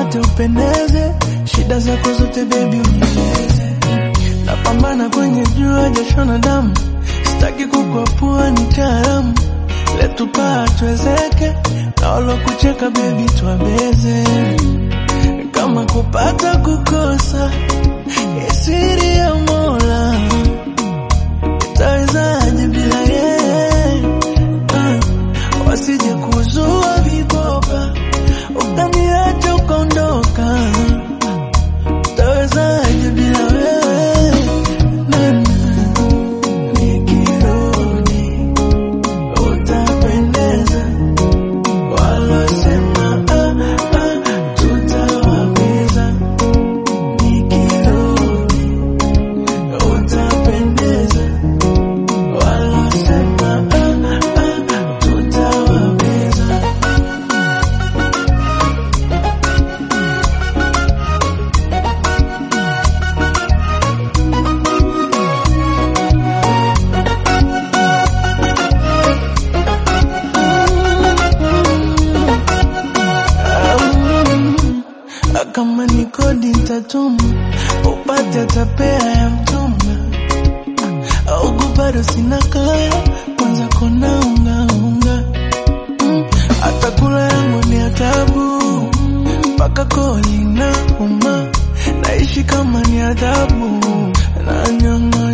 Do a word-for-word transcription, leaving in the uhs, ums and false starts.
upate upendeze, shida zako zote baby unieleze. Napambana kwenye jua jasho na damu, sitaki kukuapua ni taalamu. Letu paa tuwezeke, na walo kucheka baby tuwabeze. Kama kupata kukosa, siri ya Mola, itawezaje bila yeye? uh, Wasije kuzua viboba, ukaniacha ukaondoka, itawezaje bila wewe? Nana nikirudi utapendeza, walosema ah ah tutawapeza. Nikirudi utapendeza, walosema ah ah tutawapeza. Kama ni kodi nitatuma, upate tapea ya mtuma. Au bado sina kaya, kwanza kona unga unga. mm. Hata kula yangu ni adhabu, mpaka koli na uma. Naishi kama ni adhabu, na nyama